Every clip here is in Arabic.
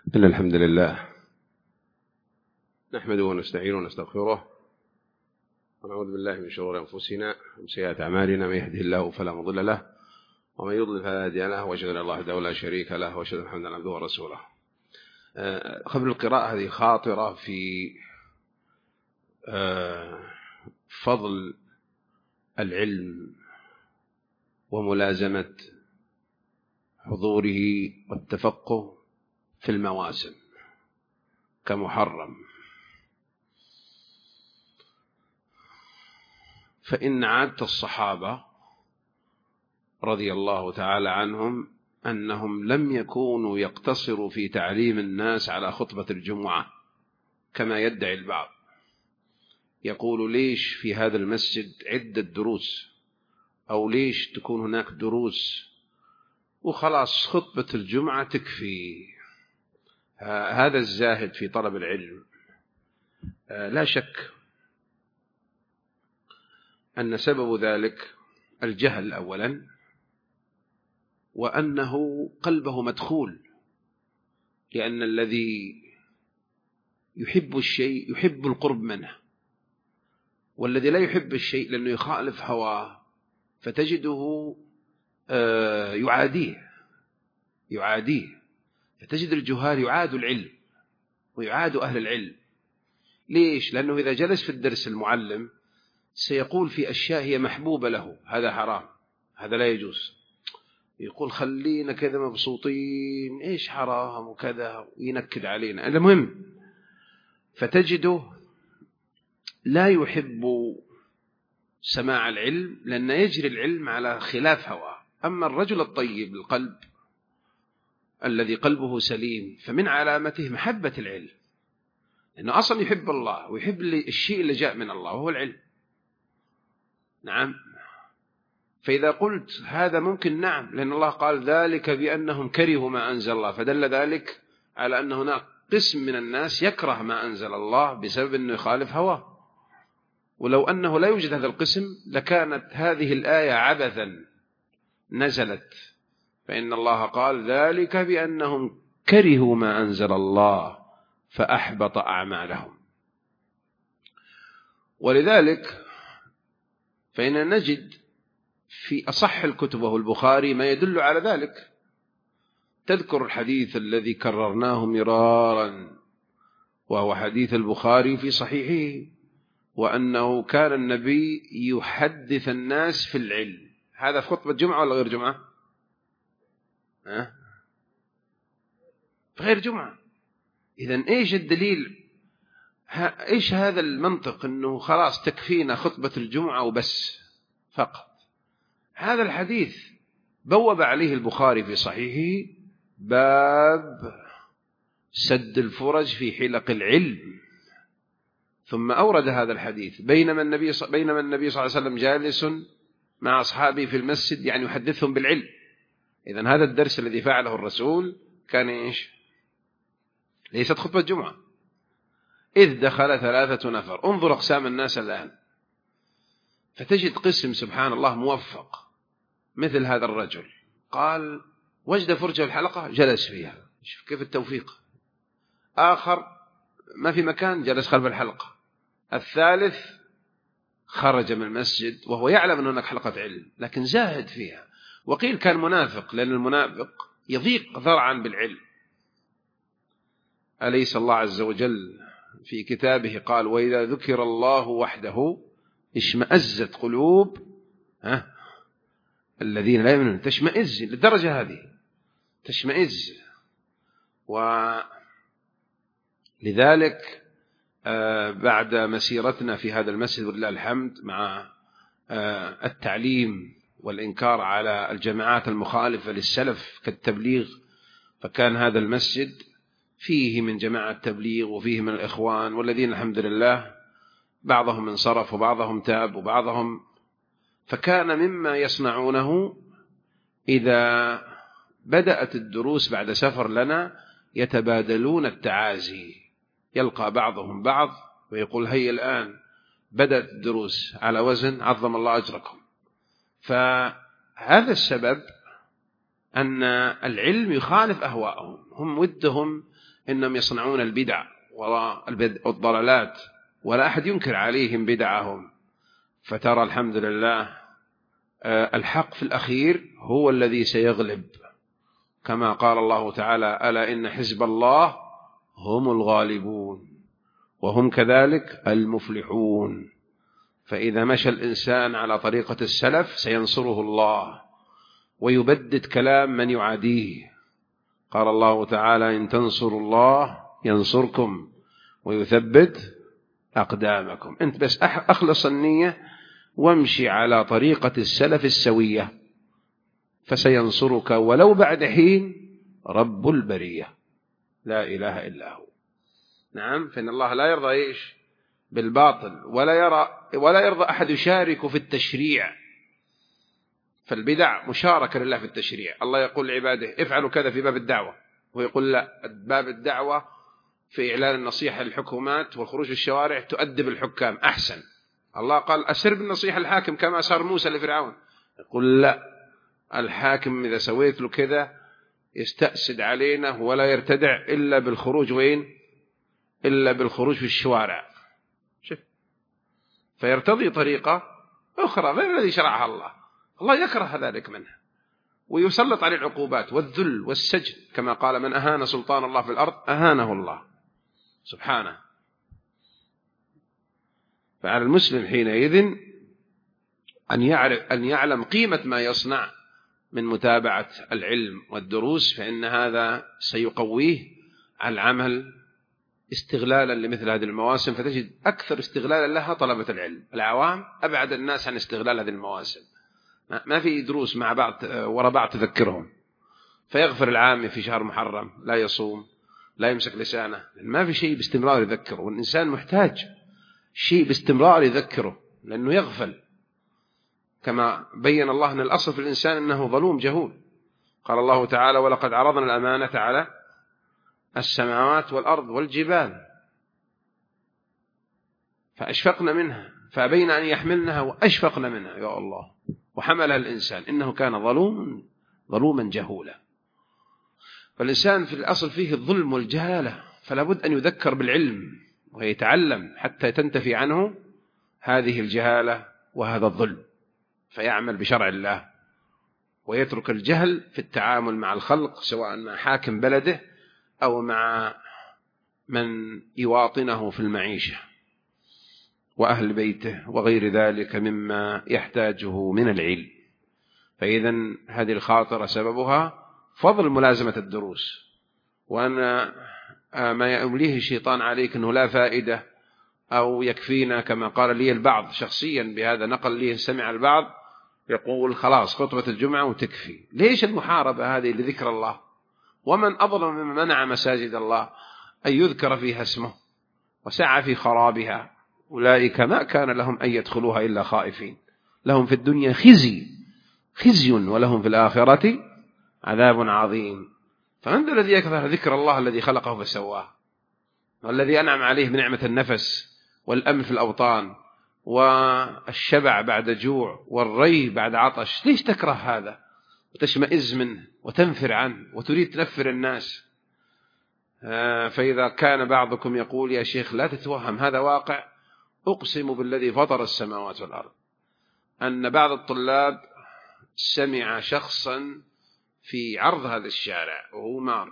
إن الحمد لله نحمده ونستعينه ونستغفره ونعوذ بالله من شرور أنفسنا ومن سيئات أعمالنا. من يهده الله فلا مضل له ومن يضلل فلا هادي له، وأشهد أن لا إله إلا الله لا شريك له، وأشهد أن محمدا عبده ورسوله. قبل القراءة هذه خاطرة في فضل العلم وملازمة حضوره والتفقه في المواسم كمحرم. فإن عادة الصحابة رضي الله تعالى عنهم أنهم لم يكونوا يقتصروا في تعليم الناس على خطبة الجمعة كما يدعي البعض. يقول ليش في هذا المسجد عدة دروس، أو ليش تكون هناك دروس وخلاص خطبة الجمعة تكفي. هذا الزاهد في طلب العلم لا شك أن سبب ذلك الجهل أولا، وأنه قلبه مدخول، لأن الذي يحب الشيء يحب القرب منه، والذي لا يحب الشيء لأنه يخالف هواه فتجده يعاديه. فتجد الجهال يعاد العلم ويعاد أهل العلم. ليش؟ لأنه إذا جلس في الدرس المعلم سيقول في أشياء هي محبوبة له، هذا حرام، هذا لا يجوز. يقول خلينا كذا مبسوطين، إيش حرام وكذا، وينكد علينا. المهم فتجده لا يحب سماع العلم لأن يجري العلم على خلاف هواه. أما الرجل الطيب القلب الذي قلبه سليم فمن علامته محبة العلم، لأنه أصلا يحب الله ويحب الشيء اللي جاء من الله وهو العلم. نعم. فإذا قلت هذا ممكن، نعم، لأن الله قال ذلك بأنهم كرهوا ما أنزل الله، فدل ذلك على أن هناك قسم من الناس يكره ما أنزل الله بسبب أنه يخالف هواه. ولو أنه لا يوجد هذا القسم لكانت هذه الآية عبثا نزلت، فإن الله قال ذلك بأنهم كرهوا ما أنزل الله فأحبط أعمالهم. ولذلك فإن نجد في أصح الكتب وهو البخاري ما يدل على ذلك. تذكر الحديث الذي كررناه مرارا وهو حديث البخاري في صحيحه، وأنه كان النبي يحدث الناس في العلم. هذا في خطبة جمعة ولا غير جمعة؟ في غير جمعة. إذن إيش الدليل؟ إيش هذا المنطق أنه خلاص تكفينا خطبة الجمعة وبس فقط؟ هذا الحديث بوب عليه البخاري في صحيحه باب سد الفرج في حلق العلم، ثم أورد هذا الحديث بينما النبي صلى الله عليه وسلم جالس مع أصحابه في المسجد، يعني يحدثهم بالعلم. إذن هذا الدرس الذي فعله الرسول كان إيش؟ ليست خطبة جمعة. إذ دخل 3 نفر. انظر أقسام الناس الآن، فتجد قسم سبحان الله موفق مثل هذا الرجل، قال وجد فرجة الحلقة جلس فيها. شوف كيف التوفيق. آخر ما في مكان جلس خلف الحلقة. الثالث خرج من المسجد وهو يعلم أن هناك حلقة علم لكن زاهد فيها. وقيل كان منافق، لأن المنافق يضيق ذرعا بالعلم. أليس الله عز وجل في كتابه قال وإذا ذكر الله وحده اشمأزت قلوب الذين لا يؤمنون. تشمئز للدرجة هذه، تشمئز. ولذلك بعد مسيرتنا في هذا المسجد ولله الحمد مع التعليم والإنكار على الجماعات المخالفة للسلف كالتبليغ، فكان هذا المسجد فيه من جماعة التبليغ وفيه من الإخوان، والذين الحمد لله بعضهم انصرف وبعضهم تاب وبعضهم. فكان مما يصنعونه إذا بدأت الدروس بعد سفر لنا يتبادلون التعازي، يلقى بعضهم بعض ويقول هيا الآن بدأت الدروس على وزن عظم الله أجركم. فهذا السبب أن العلم يخالف أهواءهم، هم ودهم إنهم يصنعون البدع والضلالات ولا أحد ينكر عليهم بدعهم، فترى الحمد لله الحق في الأخير هو الذي سيغلب، كما قال الله تعالى: ألا إن حزب الله هم الغالبون وهم كذلك المفلحون. فإذا مشى الإنسان على طريقة السلف سينصره الله ويبدد كلام من يعاديه. قال الله تعالى: إن تنصروا الله ينصركم ويثبت أقدامكم. أنت بس أخلص النية وامشي على طريقة السلف السوية فسينصرك ولو بعد حين رب البرية لا إله إلا هو. نعم، فإن الله لا يرضى إيش بالباطل ولا يرضى أحد يشارك في التشريع. فالبدع مشاركة لله في التشريع. الله يقول لعباده: افعلوا كذا في باب الدعوة، ويقول لا، باب الدعوة في إعلان النصيحة للحكومات والخروج في الشوارع تؤدب الحكام أحسن. الله قال: أسر بالنصيحة الحاكم كما أسر موسى لفرعون. يقول لا، الحاكم إذا سويت له كذا يستأسد علينا ولا يرتدع إلا بالخروج وين؟ إلا بالخروج في الشوارع. شوف، فيرتضي طريقة أخرى غير الذي شرعها الله. الله يكره ذلك منه ويسلط عليه العقوبات والذل والسجن، كما قال: من أهان سلطان الله في الأرض أهانه الله سبحانه. فعلى المسلم حينئذ أن يعلم قيمة ما يصنع من متابعة العلم والدروس، فإن هذا سيقويه على العمل استغلالا لمثل هذه المواسم. فتجد أكثر استغلالا لها طلبة العلم، العوام أبعد الناس عن استغلال هذه المواسم. ما في دروس مع بعض وراء بعض تذكرهم، فيغفر العام في شهر محرم، لا يصوم، لا يمسك لسانه، ما في شيء باستمرار يذكره. والإنسان محتاج شيء باستمرار يذكره لأنه يغفل، كما بين الله أن الأصل في الإنسان أنه ظلوم جهول. قال الله تعالى: ولقد عرضنا الأمانة على السماوات والأرض والجبال فأشفقنا منها فأبين أن يحملنها وأشفقنا منها يا الله وحملها الإنسان إنه كان ظلوما جهولا. فالإنسان في الأصل فيه الظلم والجهالة، فلا بد أن يذكر بالعلم ويتعلم حتى تنتفي عنه هذه الجهالة وهذا الظلم، فيعمل بشرع الله ويترك الجهل في التعامل مع الخلق، سواء مع حاكم بلده أو مع من يواطنه في المعيشة وأهل بيته وغير ذلك مما يحتاجه من العلم. فإذا هذه الخاطرة سببها فضل ملازمة الدروس، وأن ما يمليه الشيطان عليك أنه لا فائدة أو يكفينا، كما قال لي البعض شخصيا بهذا، نقل لي سمع البعض يقول خلاص خطبة الجمعة وتكفي. ليش المحاربة هذه لذكر الله؟ ومن أظلم ممن منع مساجد الله أن يذكر فيها اسمه وسعى في خرابها؟ أولئك ما كان لهم أن يدخلوها إلا خائفين، لهم في الدنيا خزي ولهم في الآخرة عذاب عظيم. فمن ذا الذي يكثر ذكر الله الذي خلقه فسواه، والذي أنعم عليه بنعمة النفس والأمن في الأوطان والشبع بعد جوع والري بعد عطش؟ ليش تكره هذا وتشمئز منه وتنفر عنه وتريد تنفر الناس؟ فإذا كان بعضكم يقول يا شيخ لا تتوهم، هذا واقع، أقسم بالذي فطر السماوات والأرض أن بعض الطلاب سمع شخصا في عرض هذا الشارع وهو مار،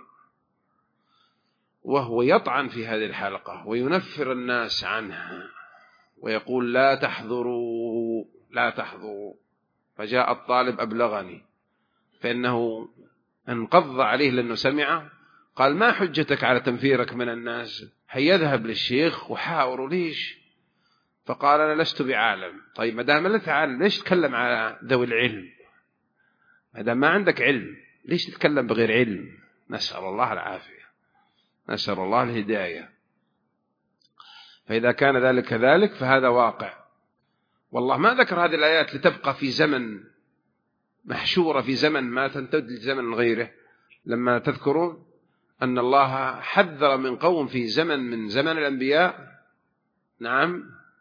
وهو يطعن في هذه الحلقة وينفر الناس عنها ويقول لا تحضروا لا تحضروا. فجاء الطالب أبلغني، فإنه انقض عليه لأنه سمعه، قال ما حجتك على تنفيرك من الناس؟ هيذهب للشيخ وحاوروا ليش؟ فقال أنا لست بعالم. طيب ما دام لا تعلم ليش تتكلم على ذوي العلم؟ ما دام ما عندك علم ليش تتكلم بغير علم؟ نسأل الله العافية، نسأل الله الهداية. فإذا كان ذلك كذلك فهذا واقع. والله ما ذكر هذه الآيات لتبقى في زمن محشورة في زمن ما تنتد لزمن غيره. لما تذكرون أن الله حذر من قوم في زمن من زمن الأنبياء، نعم،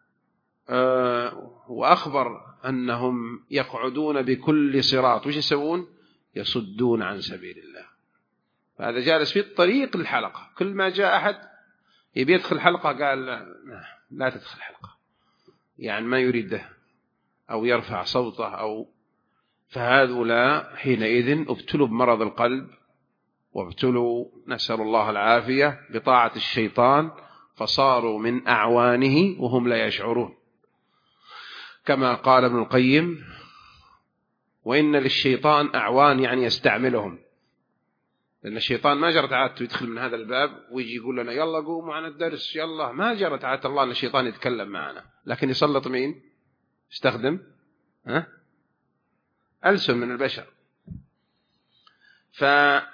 وأخبر أنهم يقعدون بكل صراط وش يسوون؟ يصدون عن سبيل الله. فهذا جالس في الطريق للحلقة، كل ما جاء أحد يبي يدخل الحلقة قال لا تدخل الحلقة، يعني ما يريده أو يرفع صوته أو. فهؤلاء حينئذ ابتلوا بمرض القلب، وابتلوا نسأل الله العافية بطاعة الشيطان، فصاروا من أعوانه وهم لا يشعرون، كما قال ابن القيم: وإن للشيطان أعوان، يعني يستعملهم، لأن الشيطان ما جرت عادته يدخل من هذا الباب ويجي يقول لنا يلا قوموا عن الدرس يلا، ما جرت عادة الله أن الشيطان يتكلم معنا، لكن يسلط مين؟ يستخدم ألسن من البشر. فقال: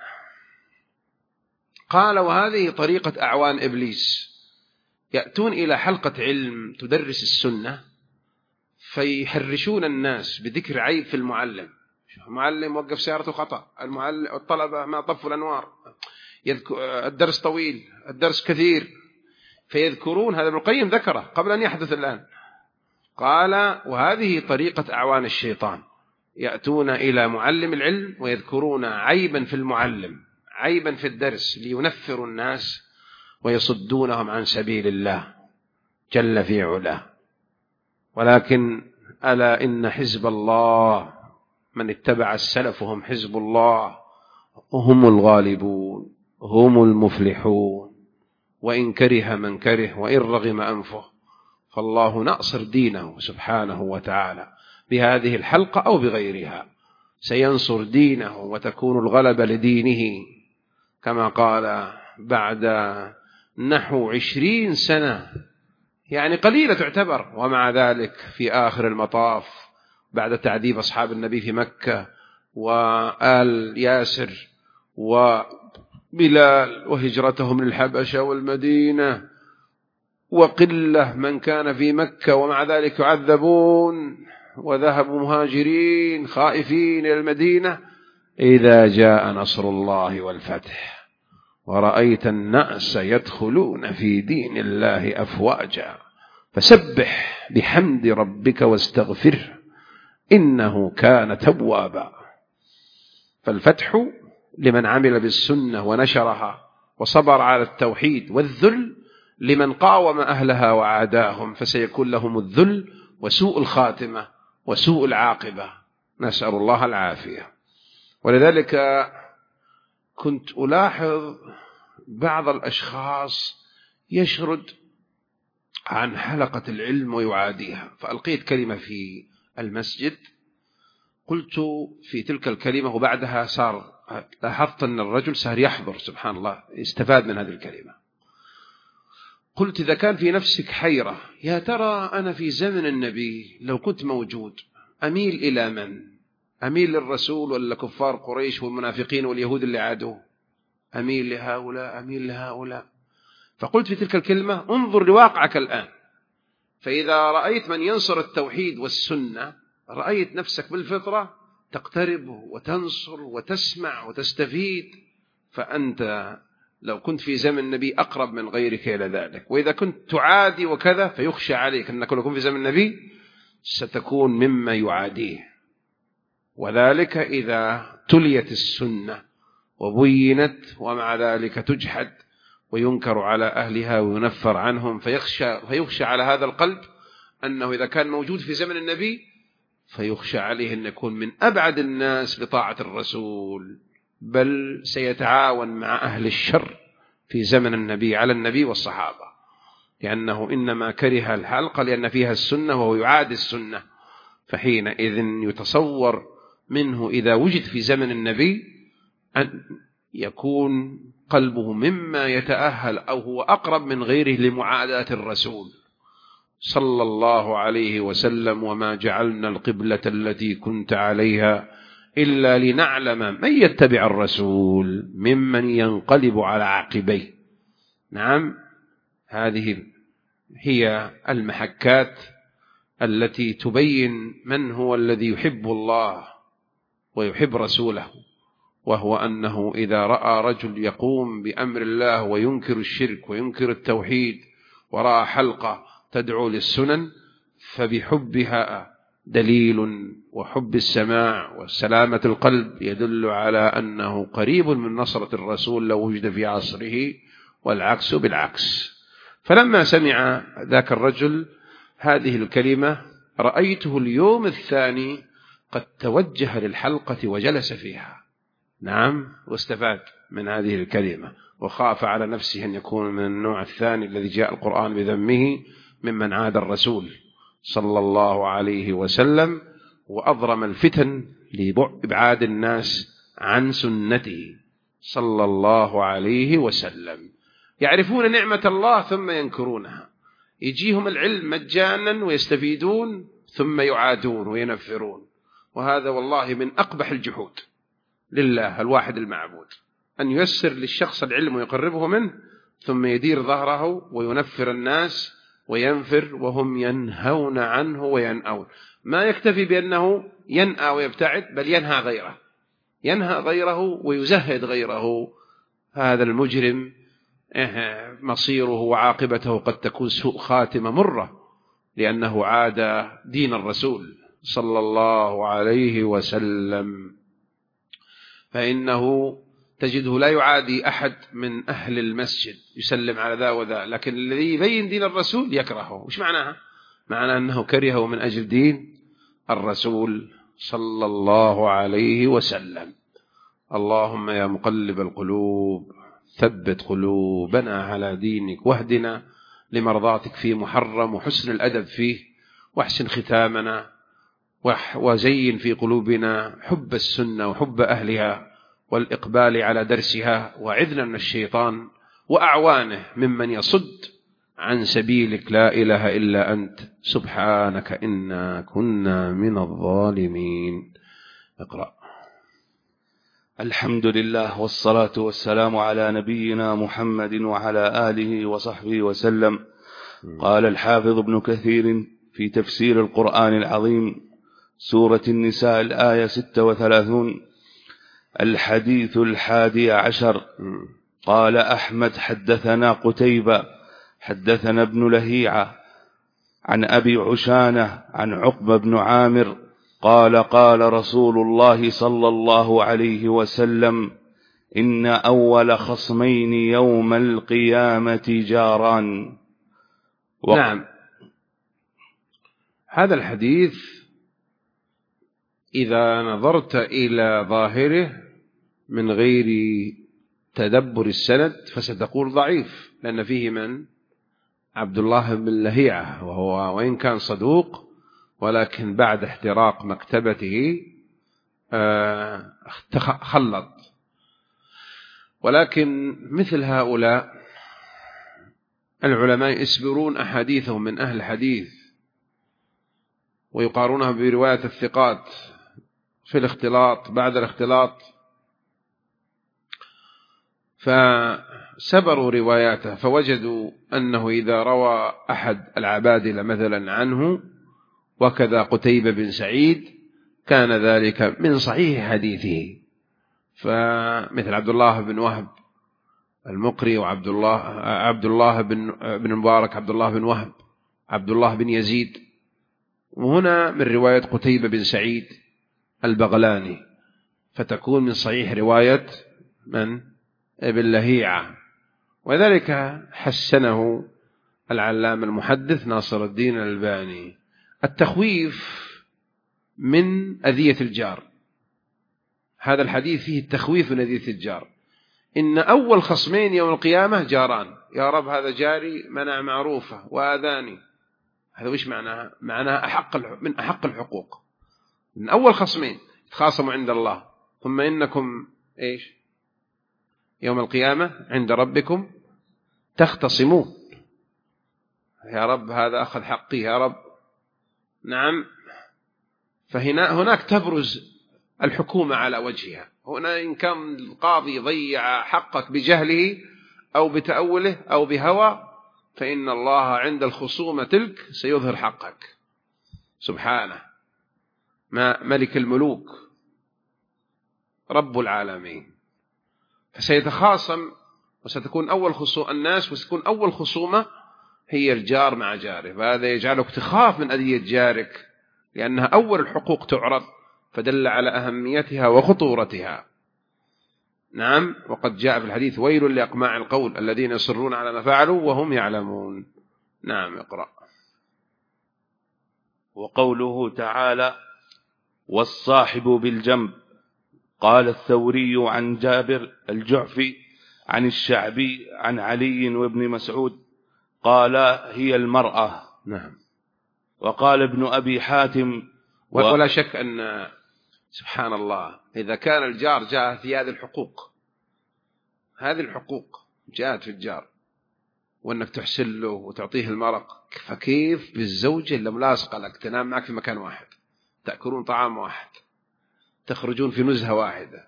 وهذه طريقة أعوان إبليس، يأتون إلى حلقة علم تدرس السنة فيحرشون الناس بذكر عيب في المعلم. المعلم وقف سيارته خطأ، الطلبة ما طفوا الأنوار، الدرس طويل، الدرس كثير، فيذكرون. هذا ابن القيم ذكره قبل أن يحدث الآن. قال: وهذه طريقة أعوان الشيطان، يأتون إلى معلم العلم ويذكرون عيبا في المعلم، عيبا في الدرس، لينفروا الناس ويصدونهم عن سبيل الله جل في علاه. ولكن ألا إن حزب الله من اتبع السلف هم حزب الله، هم الغالبون، هم المفلحون، وإن كره من كره وإن رغم أنفه، فالله ناصر دينه سبحانه وتعالى بهذه الحلقة أو بغيرها، سينصر دينه وتكون الغلبة لدينه، كما قال بعد نحو 20 سنة، يعني قليلة تعتبر، ومع ذلك في آخر المطاف بعد تعذيب أصحاب النبي في مكة وآل ياسر وبلال وهجرتهم للحبشة والمدينة وقلة من كان في مكة، ومع ذلك يعذبون وذهبوا مهاجرين خائفين إلى المدينة، إذا جاء نصر الله والفتح ورأيت الناس يدخلون في دين الله أفواجا فسبح بحمد ربك واستغفره إنه كان توابا. فالفتح لمن عمل بالسنة ونشرها وصبر على التوحيد، والذل لمن قاوم أهلها وعاداهم، فسيكون لهم الذل وسوء الخاتمة وسوء العاقبة، نسأل الله العافية. ولذلك كنت ألاحظ بعض الأشخاص يشرد عن حلقة العلم ويعاديها، فألقيت كلمة في المسجد، قلت في تلك الكلمة وبعدها لاحظت أن الرجل صار يحضر، سبحان الله، استفاد من هذه الكلمة. قلت: إذا كان في نفسك حيرة، يا ترى أنا في زمن النبي لو كنت موجود أميل إلى من؟ أميل للرسول ولا كفار قريش والمنافقين واليهود اللي عادوه؟ أميل لهؤلاء أميل لهؤلاء؟ فقلت في تلك الكلمة: انظر لواقعك الآن، فإذا رأيت من ينصر التوحيد والسنة رأيت نفسك بالفطرة تقترب وتنصر وتسمع وتستفيد، فأنت لو كنت في زمن النبي أقرب من غيرك إلى ذلك. وإذا كنت تعادي وكذا فيخشى عليك أنك لو كنت في زمن النبي ستكون مما يعاديه. وذلك إذا تليت السنة وبينت، ومع ذلك تجحد وينكر على أهلها وينفر عنهم، فيخشى على هذا القلب أنه إذا كان موجود في زمن النبي فيخشى عليه أن يكون من أبعد الناس بطاعة الرسول، بل سيتعاون مع أهل الشر في زمن النبي على النبي والصحابة، لأنه إنما كره الحلقة لأن فيها السنة وهو يعادي السنة. فحينئذ يتصور منه إذا وجد في زمن النبي أن يكون قلبه مما يتأهل أو هو أقرب من غيره لمعاداة الرسول صلى الله عليه وسلم: وما جعلنا القبلة التي كنت عليها إلا لنعلم من يتبع الرسول ممن ينقلب على عقبيه. نعم، هذه هي المحكات التي تبين من هو الذي يحب الله ويحب رسوله، وهو أنه إذا رأى رجل يقوم بأمر الله وينكر الشرك وينكر التوحيد ورأى حلقة تدعو للسنن فبحبها دليل، وحب السماع وسلامة القلب يدل على أنه قريب من نصرة الرسول لو وجد في عصره، والعكس بالعكس. فلما سمع ذاك الرجل هذه الكلمة رأيته اليوم الثاني قد توجه للحلقة وجلس فيها، نعم، واستفاد من هذه الكلمة، وخاف على نفسه أن يكون من النوع الثاني الذي جاء القرآن بذمه ممن عاد الرسول صلى الله عليه وسلم، وأضرم الفتن لإبعاد الناس عن سنته صلى الله عليه وسلم. يعرفون نعمة الله ثم ينكرونها، يجيهم العلم مجانا ويستفيدون ثم يعادون وينفرون، وهذا والله من أقبح الجحود لله الواحد المعبود، أن ييسر للشخص العلم ويقربه منه ثم يدير ظهره وينفر الناس وينفر وهم ينهون عنه وينأون. ما يكتفي بأنه ينأى ويبتعد، بل ينهى غيره ويزهد غيره. هذا المجرم مصيره وعاقبته قد تكون سوء خاتمة مرة، لأنه عاد دين الرسول صلى الله عليه وسلم. فإنه تجده لا يعادي أحد من أهل المسجد، يسلم على ذا وذا، لكن الذي يبين دين الرسول يكرهه. وش معناها؟ معنى أنه كرهه من أجل دين الرسول صلى الله عليه وسلم. اللهم يا مقلب القلوب ثبت قلوبنا على دينك، واهدنا لمرضاتك في محرم، وحسن الأدب فيه، واحسن ختامنا، وزين في قلوبنا حب السنة وحب أهلها والإقبال على درسها، وعذنا من الشيطان وأعوانه ممن يصد عن سبيلك لا إله إلا أنت سبحانك إنا كنا من الظالمين. اقرأ. الحمد لله والصلاة والسلام على نبينا محمد وعلى آله وصحبه وسلم. قال الحافظ ابن كثير في تفسير القرآن العظيم سورة النساء الآية 36: الحديث 11. قال أحمد حدثنا قتيبة حدثنا ابن لهيعة عن أبي عشانة عن عقبة بن عامر قال قال رسول الله صلى الله عليه وسلم: إن أول خصمين يوم القيامة جاران. نعم، هذا الحديث إذا نظرت إلى ظاهره من غير تدبر السند فستقول ضعيف، لأن فيه من؟ عبد الله بن لهيعة، وهو وإن كان صدوق ولكن بعد احتراق مكتبته خلط. ولكن مثل هؤلاء العلماء يسبرون أحاديثهم من أهل الحديث ويقارونها برواية الثقات في الاختلاط بعد الاختلاط، فسبروا رواياته فوجدوا أنه إذا روى أحد العبادلة مثلا عنه وكذا قتيبة بن سعيد كان ذلك من صحيح حديثه. فمثل عبد الله بن وهب المقري، وعبد الله بن مبارك، عبد الله بن وهب، عبد الله بن يزيد، وهنا من رواية قتيبة بن سعيد البغلاني، فتكون من صحيح رواية من؟ ابن لهيعة. وذلك حسنه العلامة المحدث ناصر الدين الألباني. التخويف من أذية الجار، هذا الحديث فيه التخويف من أذية الجار. إن أول خصمين يوم القيامة جاران، يا رب هذا جاري منع معروفة وآذاني. هذا وش معناها؟ معناها من أحق الحقوق. من أول خصمين تخاصموا عند الله، ثم إنكم إيش يوم القيامة عند ربكم تختصمون، يا رب هذا أخذ حقي يا رب. نعم، فهناك تبرز الحكومة على وجهها. هنا إن كان القاضي ضيع حقك بجهله أو بتأوله أو بهوى، فإن الله عند الخصومة تلك سيظهر حقك سبحانه، ملك الملوك رب العالمين. فسيتخاصم وستكون أول الناس، وستكون أول خصومة هي الجار مع جاره، فهذا يجعلك تخاف من أذية جارك لأنها أول الحقوق تعرض، فدل على أهميتها وخطورتها. نعم. وقد جاء في الحديث: ويل لأقماع القول الذين يصرون على ما فعلوا وهم يعلمون. نعم. اقرأ. وقوله تعالى: والصاحب بالجنب. قال الثوري عن جابر الجعفي عن الشعبي عن علي وابن مسعود قال: هي المرأة. نعم. وقال ابن أبي حاتم ولا شك أن سبحان الله إذا كان الجار جاء في هذه الحقوق، هذه الحقوق جاءت في الجار، وأنك تحسن له وتعطيه المرق، فكيف بالزوجة اللي ملاصقة لك، تنام معك في مكان واحد، تأكلون طعام واحد، تخرجون في نزهة واحدة،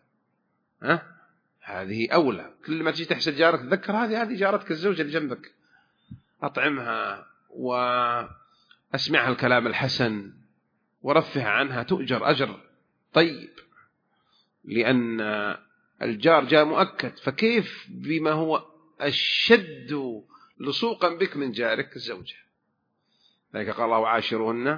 هذه أولى. كل ما تجي تحسن جارك تذكر هذه جارتك الزوجة اللي جنبك، أطعمها وأسمعها الكلام الحسن ورفه عنها، تؤجر أجر طيب، لأن الجار جاء مؤكد. فكيف بما هو أشد لصوقا بك من جارك الزوجة؟ لذلك قال الله: وعاشرهن.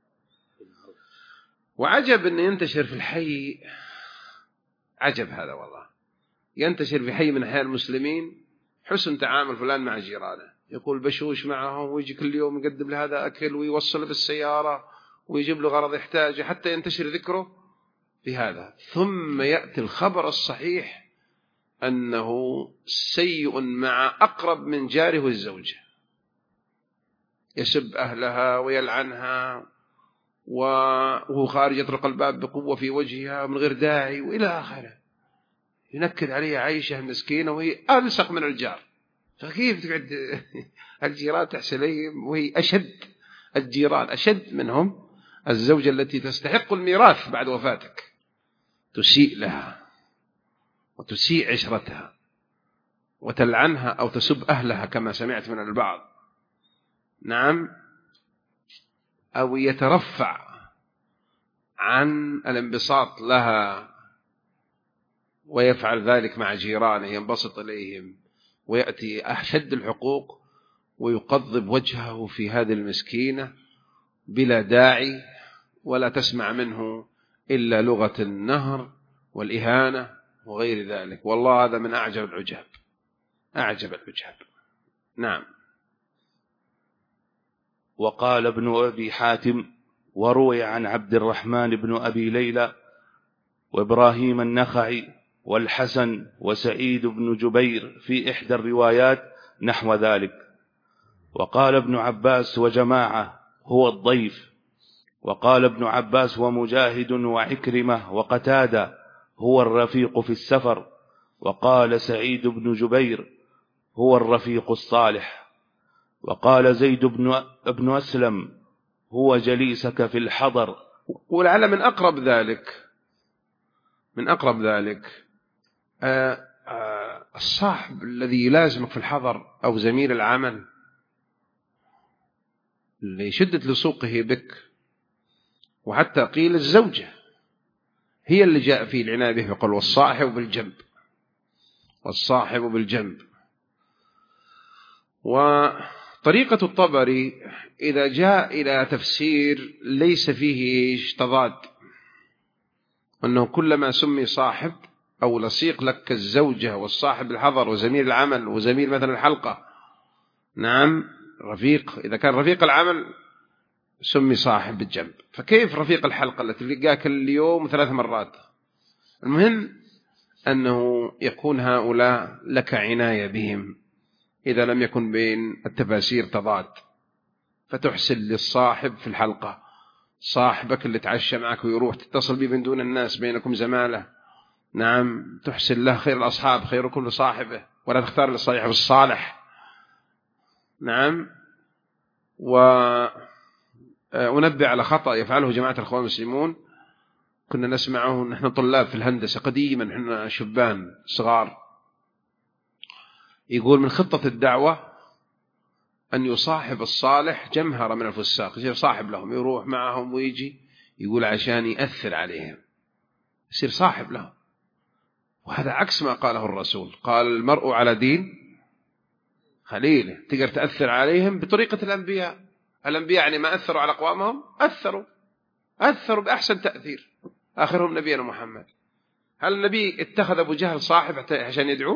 وعجب أن ينتشر في الحي، عجب هذا والله، ينتشر في حي من أحياء المسلمين حسن تعامل فلان مع جيرانه، يقول بشوش معهم، ويجي كل يوم يقدم لهذا أكل ويوصل بالسيارة ويجيب له غرض يحتاجه حتى ينتشر ذكره في هذا. ثم يأتي الخبر الصحيح أنه سيء مع أقرب من جاره الزوجة، يسب أهلها ويلعنها، وهو خارج يطرق الباب بقوة في وجهها من غير داعي وإلى آخره، ينكد عليها عيشة المسكينة وهي ألصق من الجار. فكيف تقعد الجيران تحسليهم وهي أشد الجيران، أشد منهم الزوجة التي تستحق الميراث بعد وفاتك، تسيء لها وتسيء عشرتها وتلعنها أو تسب أهلها كما سمعت من البعض. نعم. أو يترفع عن الانبساط لها ويفعل ذلك مع جيرانه، ينبسط إليهم ويأتي أشد الحقوق ويقضب وجهه في هذه المسكينة بلا داعي، ولا تسمع منه إلا لغة النهر والإهانة وغير ذلك. والله هذا من أعجب العجاب، أعجب العجاب. نعم. وقال ابن أبي حاتم: وروي عن عبد الرحمن بن أبي ليلى وإبراهيم النخعي والحسن وسعيد بن جبير في إحدى الروايات نحو ذلك. وقال ابن عباس وجماعة: هو الضيف. وقال ابن عباس ومجاهد وعكرمة وقتادة: هو الرفيق في السفر. وقال سعيد بن جبير: هو الرفيق الصالح. وقال زيد بن أسلم: هو جليسك في الحضر. ولعل من أقرب ذلك الصاحب الذي يلازمك في الحضر أو زميل العمل لشدة لصوقه بك. وحتى قيل الزوجة هي اللي جاء فيه العناية به، يقول: والصاحب بالجنب، والصاحب بالجنب. وطريقة الطبري إذا جاء إلى تفسير ليس فيه تضاد، أنه كلما سمي صاحب أو لصيق لك كالزوجة والصاحب الحضر وزميل العمل وزميل مثلا الحلقة، نعم، رفيق، إذا كان رفيق العمل سمي صاحب بالجنب، فكيف رفيق الحلقة التي تلقاك اليوم 3 مرات؟ المهم أنه يكون هؤلاء لك عناية بهم إذا لم يكن بين التفاسير تضاد، فتحسن للصاحب في الحلقة، صاحبك اللي تعشى معك ويروح تتصل به من دون الناس، بينكم زمالة، نعم، تحسن له. خير الأصحاب خيركم لصاحبه، ولا تختار للصاحب الصالح. نعم. ونبه على خطأ يفعله جماعة الأخوان المسلمون، كنا نسمعه نحن طلاب في الهندسة قديما، نحن شبان صغار، يقول من خطة الدعوة أن يصاحب الصالح جمهرة من الفساق، يصير صاحب لهم، يروح معهم ويجي، يقول عشان يأثر عليهم، يصير صاحب لهم. وهذا عكس ما قاله الرسول، قال: المرء على دين خليله. تقدر تأثر عليهم بطريقة الأنبياء يعني ما أثروا على أقوامهم، أثروا أثروا بأحسن تأثير، آخرهم نبينا محمد. هل النبي اتخذ أبو جهل صاحب عشان يدعو؟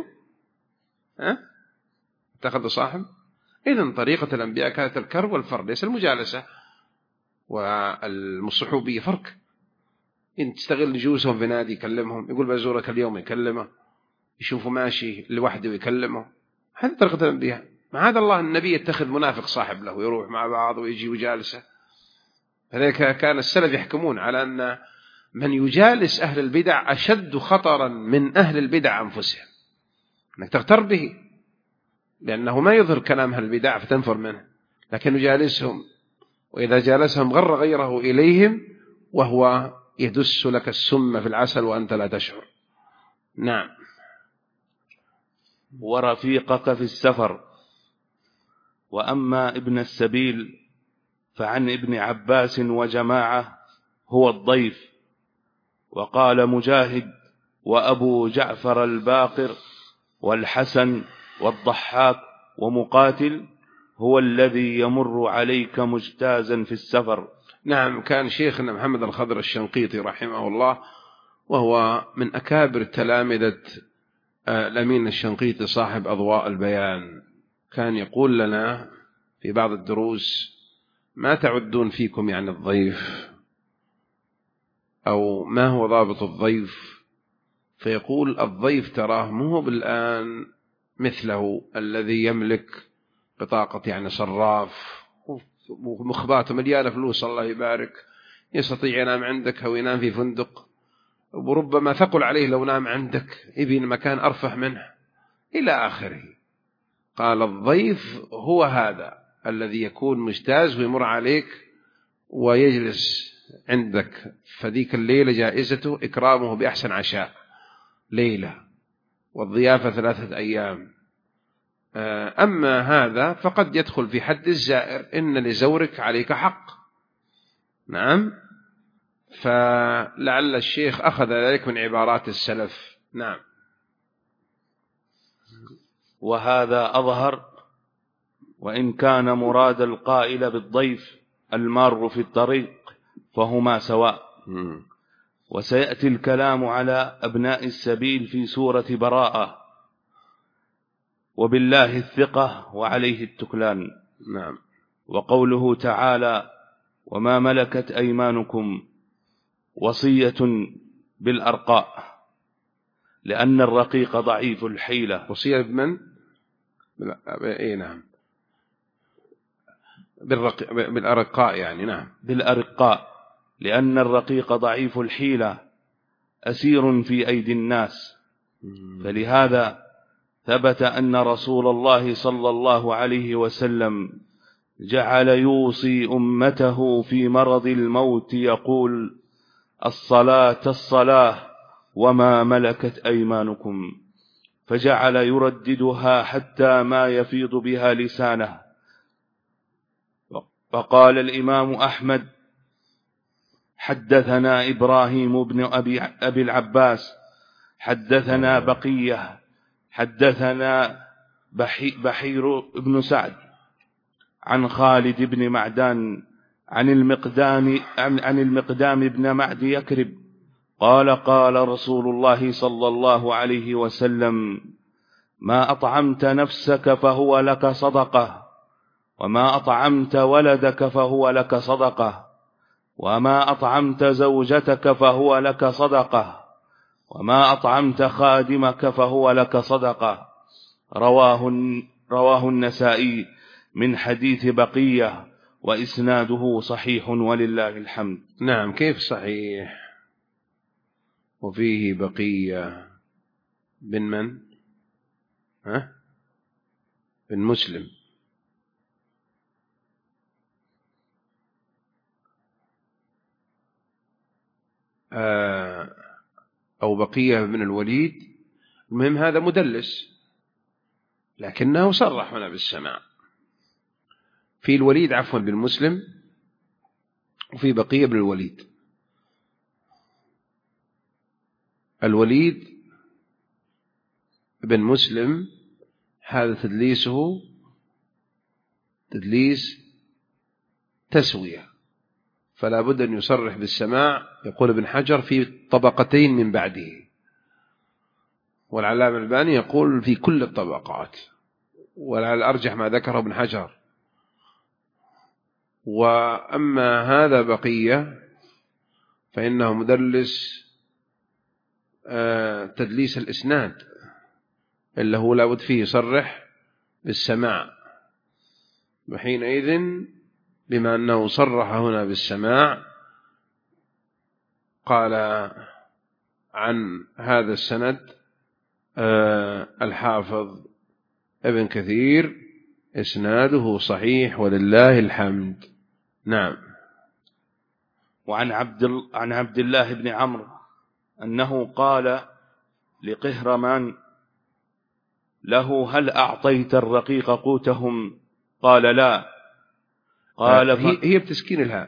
اتخذ صاحب؟ إذن طريقة الأنبياء كانت الكر والفر، ليس المجالسة والصحوبية، فرق. إن تستغل جلوسهم في نادي يكلمهم، يقول بزورك اليوم يكلمه، يشوفه ماشي لوحده ويكلمه، هذه طريقة الأنبياء. معاذ الله النبي يتخذ منافق صاحب له ويروح مع بعض ويجي وجالسه. هذلك كان السلف يحكمون على أن من يجالس أهل البدع أشد خطرا من أهل البدع أنفسهم، أنك تغتر به، لأنه ما يظهر كلام أهل البدع فتنفر منه، لكن يجالسهم، وإذا جالسهم غر غيره إليهم وهو يدس لك السم في العسل وأنت لا تشعر. نعم. ورفيقك في السفر. وأما ابن السبيل فعن ابن عباس وجماعة هو الضيف. وقال مجاهد وأبو جعفر الباقر والحسن والضحاك ومقاتل هو الذي يمر عليك مجتازا في السفر. نعم. كان شيخنا محمد الخضر الشنقيطي رحمه الله، وهو من أكابر تلامذة الأمين الشنقيطي صاحب أضواء البيان، كان يقول لنا في بعض الدروس: ما تعدون فيكم يعني الضيف، أو ما هو ضابط الضيف؟ فيقول: الضيف تراه مو بالآن مثله الذي يملك بطاقة يعني صراف ومخباته مليانة فلوس الله يبارك، يستطيع ينام عندك أو ينام في فندق، وربما ثقل عليه لو نام عندك، يبين مكان أرفح منه إلى آخره. قال: الضيف هو هذا الذي يكون مجتاز ويمر عليك ويجلس عندك، فذيك الليلة جائزته إكرامه بأحسن عشاء ليلة، والضيافة 3 أيام. أما هذا فقد يدخل في حد الزائر، إن لزورك عليك حق. نعم. فلعل الشيخ أخذ ذلك من عبارات السلف. نعم. وهذا أظهر، وإن كان مراد القائل بالضيف المار في الطريق فهما سواء. وسيأتي الكلام على أبناء السبيل في سورة براءة: وبالله الثقة وعليه التكلان. نعم. وقوله تعالى: وما ملكت أيمانكم، وصية بالأرقاء، لأن الرقيق ضعيف الحيلة. وصية بمن؟ إيه نعم، بالأرقاء يعني. نعم، بالأرقاء، لأن الرقيق ضعيف الحيلة أسير في أيدي الناس. فلهذا ثبت أن رسول الله صلى الله عليه وسلم جعل يوصي أمته في مرض الموت يقول: الصلاة الصلاة وما ملكت أيمانكم، فجعل يرددها حتى ما يفيض بها لسانه. فقال الإمام أحمد: حدثنا إبراهيم بن أبي العباس حدثنا بقية حدثنا بحير بن سعد عن خالد بن معدان عن المقدام بن معد يكرب قال: قال رسول الله صلى الله عليه وسلم: ما أطعمت نفسك فهو لك صدقة، وما أطعمت ولدك فهو لك صدقة، وما أطعمت زوجتك فهو لك صدقة، وما أطعمت خادمك فهو لك صدقة. رواه النسائي من حديث بقية، وإسناده صحيح ولله الحمد. نعم. كيف صحيح؟ وفيه بقية بن من؟ بن مسلم. أو بقية بن الوليد. المهم هذا مدلس، لكنه صرح هنا بالسماع. في الوليد عفوا بن مسلم، وفي بقية بن الوليد. الوليد بن مسلم هذا تدليسه تدليس تسوية، فلا بد أن يصرح بالسماع. يقول ابن حجر في طبقتين من بعده، والعلامة الألباني يقول في كل الطبقات، ولعل الأرجح ما ذكره ابن حجر. وأما هذا بقية فإنه مدلس تدليس الإسناد، إلا هو لابد فيه يصرح بالسماع. وحينئذ بما أنه صرح هنا بالسماع قال عن هذا السند الحافظ ابن كثير إسناده صحيح ولله الحمد. نعم. وعن عبد الله بن عمرو أنه قال لقهرمان له: هل أعطيت الرقيق قوتهم؟ قال: لا. قال هي بتسكين الهاء،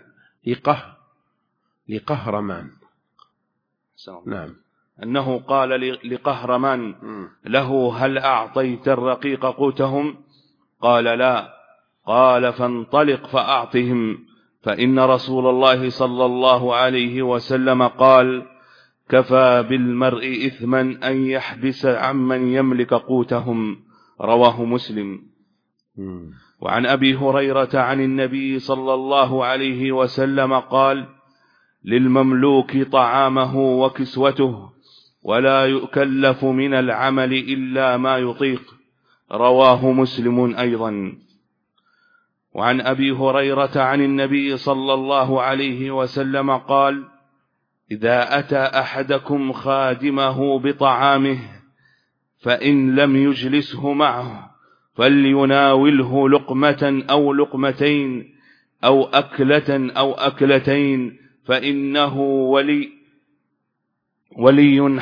لقهرمان. نعم. أنه قال لقهرمان له: هل أعطيت الرقيق قوتهم؟ قال: لا. قال: فانطلق فأعطهم، فإن رسول الله صلى الله عليه وسلم قال: كفى بالمرء إثما أن يحبس عمن يملك قوتهم. رواه مسلم. وعن أبي هريرة عن النبي صلى الله عليه وسلم قال: للمملوك طعامه وكسوته، ولا يكلف من العمل إلا ما يطيق. رواه مسلم أيضا. وعن أبي هريرة عن النبي صلى الله عليه وسلم قال: إذا أتى أحدكم خادمه بطعامه فإن لم يجلسه معه فليناوله لقمة أو لقمتين أو أكلة أو أكلتين، فإنه ولي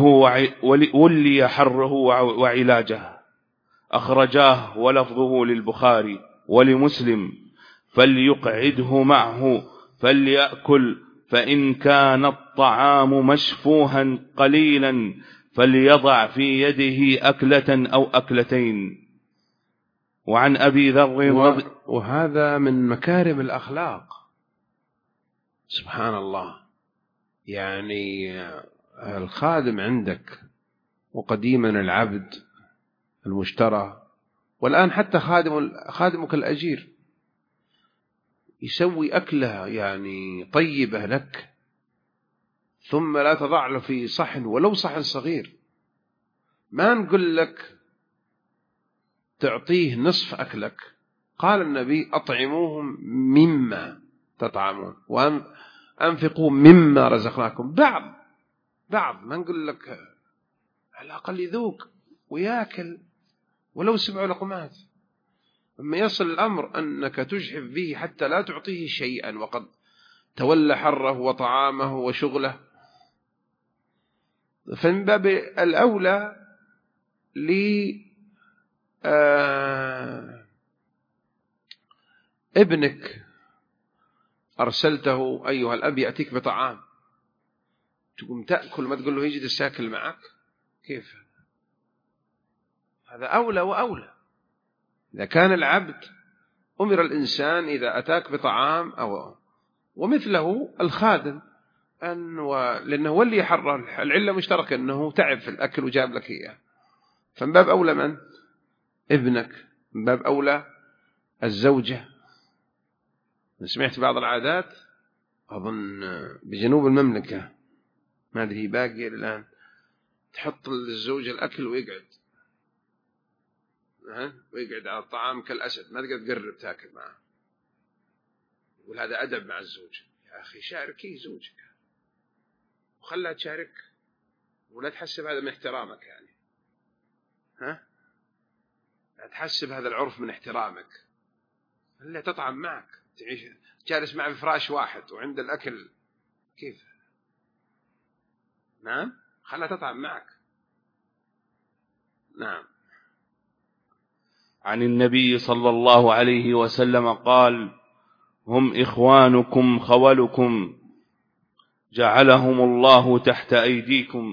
حره وعلاجه. أخرجاه ولفظه للبخاري ولمسلم. فليقعده معه فليأكل، فإن كان الطعام مشفوها قليلا فليضع في يده أكلة أو أكلتين. وعن أبي ذر وهذا من مكارم الأخلاق. سبحان الله، يعني الخادم عندك، وقديما العبد المشترى، والآن حتى خادمك الأجير يسوي أكلة يعني طيبة لك، ثم لا تضع له في صحن ولو صحن صغير. ما نقول لك تعطيه نصف أكلك، قال النبي: أطعموهم مما تطعمون وأنفقوا مما رزقناكم. بعض ما نقول لك، على الأقل يذوق ويأكل ولو 7 لقمات. لما يصل الأمر أنك تجحف به حتى لا تعطيه شيئا وقد تولى حره وطعامه وشغله، فمن باب الأولى ابنك أرسلته أيها الأب يأتيك بطعام، تقوم تأكل، ما تقول له يجي تساكل معك؟ كيف؟ هذا أولى وأولى. إذا كان العبد أمر الإنسان إذا أتاك بطعام ومثله الخادم لأنه ولي حره، العلة مشتركة أنه تعب في الأكل وجاب لك إياه. فمن باب أولى من؟ ابنك. من باب أولى الزوجة. سمعت بعض العادات أظن بجنوب المملكة، ما أدري باقي الآن، تحط للزوجة الأكل ويقعد على الطعام كالأسد، ما تقدر تقرب تاكل معه. يقول هذا أدب مع الزوجة. يا أخي شاركي زوجك وخلها تشارك، ولا تحسب هذا من احترامك، يعني لا تحسب هذا العرف من احترامك. اللي تطعم معك، تعيش جالس معه بفراش واحد وعند الأكل، كيف؟ نعم، خلها تطعم معك. نعم. عن النبي صلى الله عليه وسلم قال: هم إخوانكم خولكم، جعلهم الله تحت أيديكم،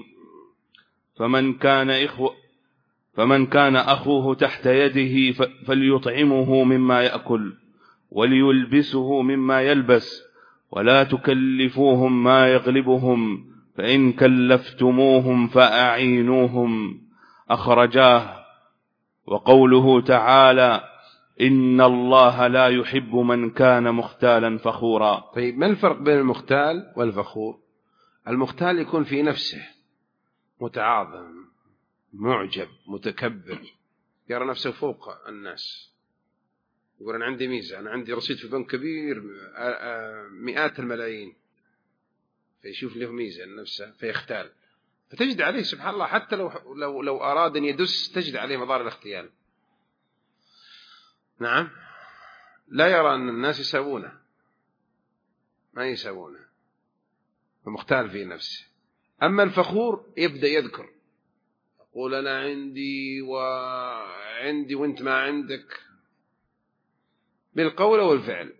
فمن كان أخوه تحت يده فليطعمه مما يأكل وليلبسه مما يلبس، ولا تكلفوهم ما يغلبهم فإن كلفتموهم فأعينوهم أخرجاه. وقوله تعالى إن الله لا يحب من كان مختالا فخورا. طيب ما الفرق بين المختال والفخور؟ المختال يكون في نفسه متعاظم معجب متكبر، يرى نفسه فوق الناس، يقول أنا عندي ميزة، أنا عندي رصيد في بنك كبير مئات الملايين، فيشوف له ميزة نفسه فيختال، فتجد عليه سبحان الله حتى لو أراد أن يدس تجد عليه مظاهر الاختيال. نعم، لا يرى أن الناس يساوونه، ما يساوونه، فمختال في نفسه. أما الفخور يبدأ يذكر، يقول أنا عندي وعندي وانت ما عندك، بالقول والفعل،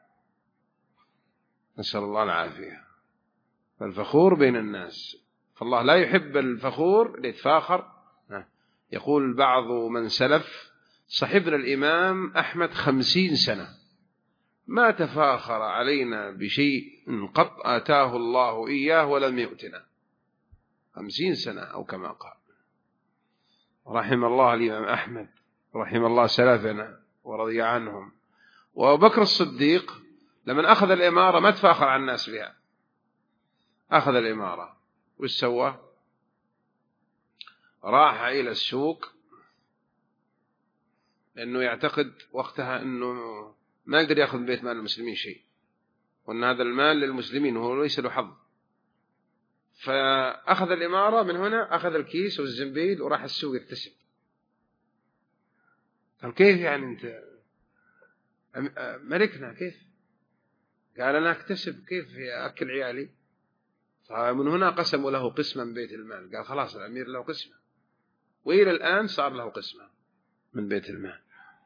نسأل الله العافية. فالفخور بين الناس، فالله لا يحب الفخور ليتفاخر. يقول بعض من سلف صحبنا الإمام أحمد 50 سنة ما تفاخر علينا بشيء قط آتاه الله إياه ولم يؤتنا. 50 سنة أو كما قال. رحم الله الإمام أحمد، رحم الله سلفنا ورضي عنهم. وأبو بكر الصديق لمن أخذ الإمارة ما تفاخر على الناس بها، أخذ الإمارة وش سوى؟ راح إلى السوق، لأنه يعتقد وقتها أنه ما يقدر يأخذ من بيت مال المسلمين شيء، وأن هذا المال للمسلمين وهو ليس له حظ. فأخذ الإمارة من هنا، أخذ الكيس والزنبيل وراح السوق يكتسب. قال كيف يعني أنت ملكنا؟ كيف؟ قال أنا أكتسب، كيف أكل عيالي؟ فمن هنا قسموا له قسما من بيت المال. قال خلاص الأمير له قسمة، وإلى الآن صار له قسمة من بيت المال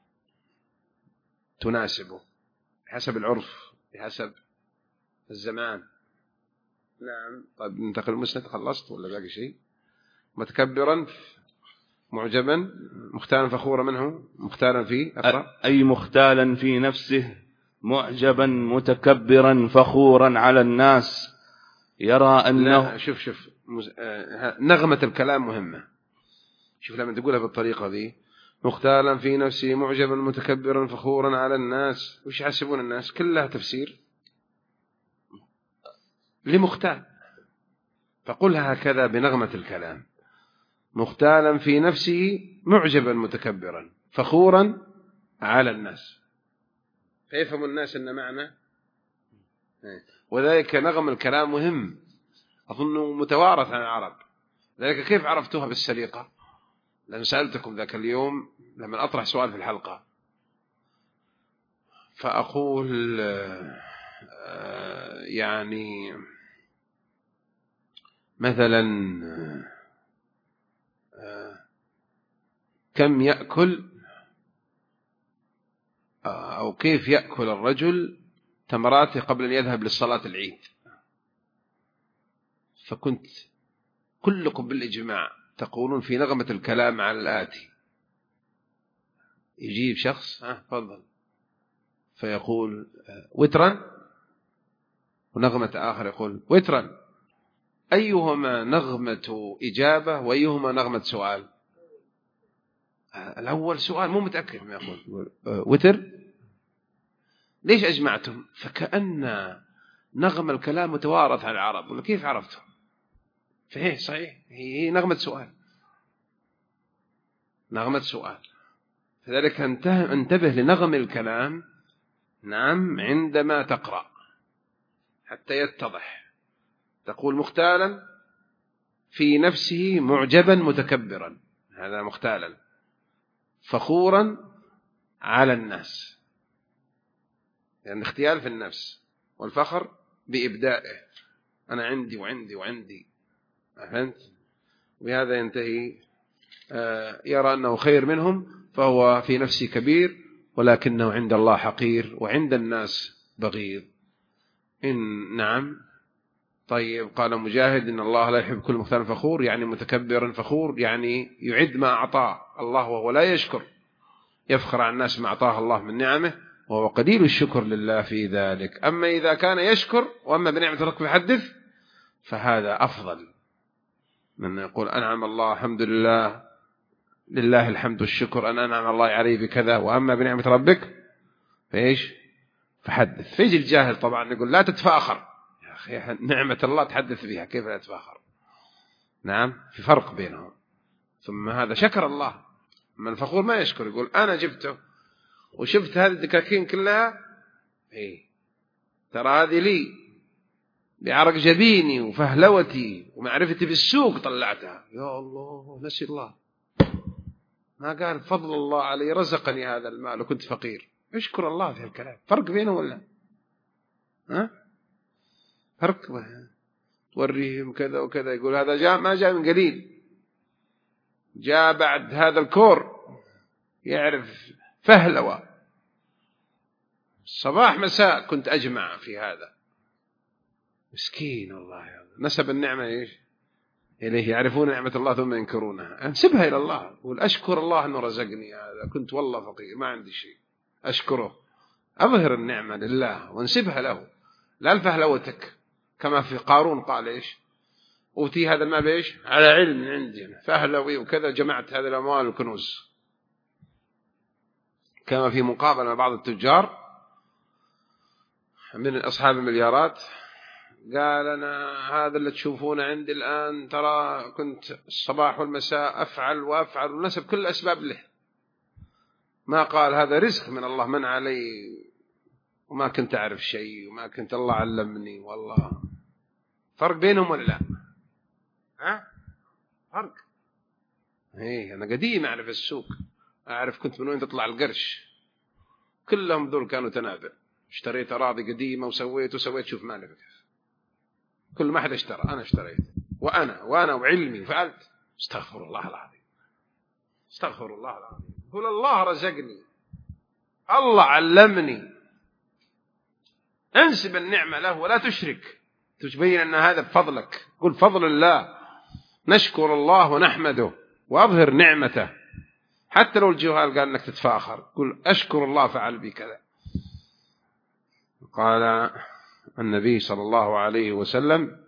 تناسبه بحسب العرف بحسب الزمان. نعم. طيب ننتقل المسند، خلصت ولا باقي شيء؟ متكبرا معجبا مختالا فخورا منه مختالا فيه أي مختالا في نفسه معجبا متكبرا فخورا على الناس، يرى أنه شوف نغمة الكلام مهمة. شوف لما تقولها بالطريقة دي، مختالا في نفسه معجبا متكبرا فخورا على الناس، وش يحسبون الناس؟ كلها تفسير لمختال، فقلها هكذا بنغمة الكلام، مختالا في نفسه معجبا متكبرا فخورا على الناس، فيفهم الناس أن معنى. وذلك نغم الكلام مهم، أظنه متوارث عن العرب. ذلك كيف عرفتوها بالسليقة؟ لأن سألتكم ذاك اليوم لما أطرح سؤال في الحلقة، فأقول يعني مثلا كم يأكل أو كيف يأكل الرجل تمراته قبل أن يذهب للصلاة العيد؟ فكنت كلكم بالإجماع تقولون في نغمة الكلام على الآتي. يجيب شخص تفضل فيقول وترا، ونغمة آخر يقول وترا، أيهما نغمة إجابة وأيهما نغمة سؤال؟ الأول سؤال، مو متأكد ما يقول وتر، ليش أجمعتم؟ فكأن نغم الكلام متوارث عن العرب، ولا كيف عرفتم؟ فهي صحيح هي نغمة سؤال، نغمة سؤال. فذلك انتبه لنغم الكلام نعم عندما تقرأ حتى يتضح. تقول مختالا في نفسه معجبا متكبرا، هذا مختالا، فخورا على الناس، يعني اختيال في النفس والفخر بإبدائه، أنا عندي وعندي وعندي، فهمت؟ وبهذا ينتهي. يرى أنه خير منهم فهو في نفسه كبير، ولكنه عند الله حقير وعند الناس بغيض. نعم. طيب قال مجاهد إن الله لا يحب كل مختال فخور، يعني متكبر فخور، يعني يعد ما أعطاه الله وهو لا يشكر، يفخر عن الناس ما أعطاه الله من نعمه وهو قليل الشكر لله في ذلك. أما إذا كان يشكر وأما بنعمة ربك يحدث فهذا أفضل من يقول أنعم الله الحمد لله لله الحمد والشكر أن أنعم الله عليه بكذا، وأما بنعمة ربك فإيش فحدث. فيجي الجاهل طبعا يقول لا تتفاخر، يا أخي نعمة الله تحدث بها كيف لا تتفاخر؟ نعم، في فرق بينهم. ثم هذا شكر الله. أما الفخور ما يشكر، يقول أنا جبته وشفت هذه الدكاكين كلها ترى هذه لي بعرق جبيني وفهلوتي ومعرفتي بالسوق طلعتها. يا الله نسي الله، ما قال فضل الله علي رزقني هذا المال وكنت فقير. اشكر الله في الكلام. فرق بينه ولا فرق؟ توريهم كذا وكذا، يقول هذا جاء ما جاء من قليل، جاء بعد هذا الكور يعرف فهلوة صباح مساء كنت أجمع في هذا. مسكين الله نسب النعمة إيش إليه، يعرفون نعمة الله ثم ينكرونها. أنسبها إلى الله، قول أشكر الله أنه رزقني هذا، كنت والله فقير ما عندي شيء، أشكره. أظهر النعمة لله وانسبها له، لا الفهلوتك كما في قارون قال إيش أوتي هذا المال إيش على علم من عندي فهلوي وكذا، جمعت هذه الأموال والكنوز. كما في مقابلة مع بعض التجار من أصحاب المليارات قال أنا هذا اللي تشوفونه عندي الآن ترى كنت الصباح والمساء أفعل وأفعل، ونسب كل أسباب له، ما قال هذا رزق من الله من علي وما كنت أعرف شيء وما كنت الله علمني. والله فرق بينهم ولا لا؟ فرق. أنا قديم أعرف السوق، أعرف كنت من وين تطلع القرش. كلهم ذول كانوا تنابل، اشتريت أراضي قديمة وسويت شوف مالي كيف. كل ما حد اشترى أنا اشتريت، وأنا وعلمي وفعلت. استغفر الله العظيم، استغفر الله العظيم. قل الله رزقني، الله علمني. انسب النعمة له ولا تشرك، تبين أن هذا بفضلك. قل فضل الله، نشكر الله ونحمده وأظهر نعمته. حتى لو الجهال قال أنك تتفاخر، قل أشكر الله فعل بي كذا. قال النبي صلى الله عليه وسلم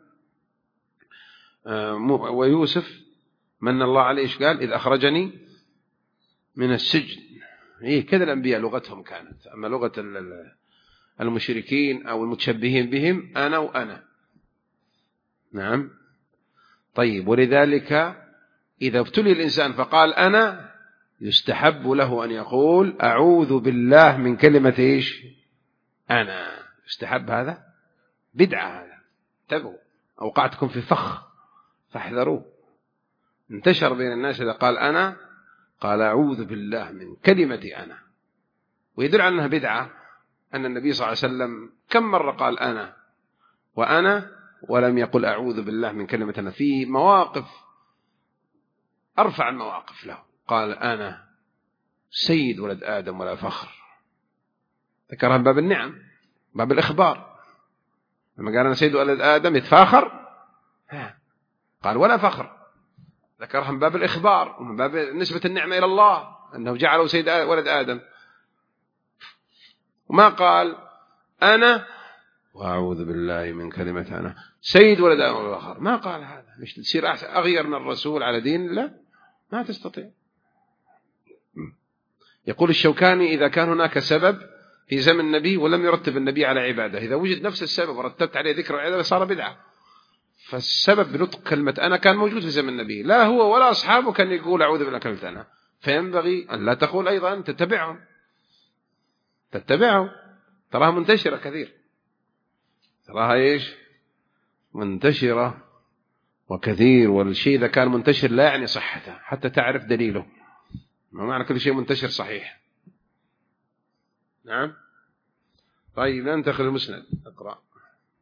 ويوسف من الله عليه إيش قال إذ أخرجني من السجن. كذا الأنبياء لغتهم كانت. أما لغة المشركين أو المتشبهين بهم أنا وأنا. نعم. طيب، ولذلك إذا ابتلي الإنسان فقال أنا، يستحب له أن يقول أعوذ بالله من كلمة إيش أنا. يستحب، هذا بدعة، هذا انتبهوا، أوقعتكم في فخ فاحذروه. انتشر بين الناس إذا قال أنا قال أعوذ بالله من كلمة أنا. ويدل على أنها بدعة أن النبي صلى الله عليه وسلم كم مرة قال أنا وأنا ولم يقل أعوذ بالله من كلمة أنا. في مواقف أرفع المواقف له قال أنا سيد ولد آدم ولا فخر. ذكرها باب النعم، باب الإخبار. لما قال أنا سيد ولد آدم يتفاخر، قال ولا فخر. ذكرها من باب الإخبار ومن باب نسبة النعمة إلى الله أنه جعله سيد ولد آدم. وما قال أنا وأعوذ بالله من كلمة أنا سيد ولد آدم ولا فخر. ما قال هذا. مش تصير أغير من الرسول على دين؟ لا، ما تستطيع. يقول الشوكاني إذا كان هناك سبب في زمن النبي ولم يرتب النبي على عبادة، إذا وجد نفس السبب ورتبت عليه ذكر العبادة صار بدعة. فالسبب بنطق كلمة أنا كان موجود في زمن النبي، لا هو ولا أصحابه كان يقول أعوذ بالله كلمة أنا. فينبغي أن لا تقول أيضا، تتبعهم تراها منتشرة كثير، تراها إيش منتشرة وكثير. والشيء إذا كان منتشر لا يعني صحته حتى تعرف دليله. ما معنى كل شيء منتشر صحيح. نعم. طيب ننتقل المسند. اقرأ.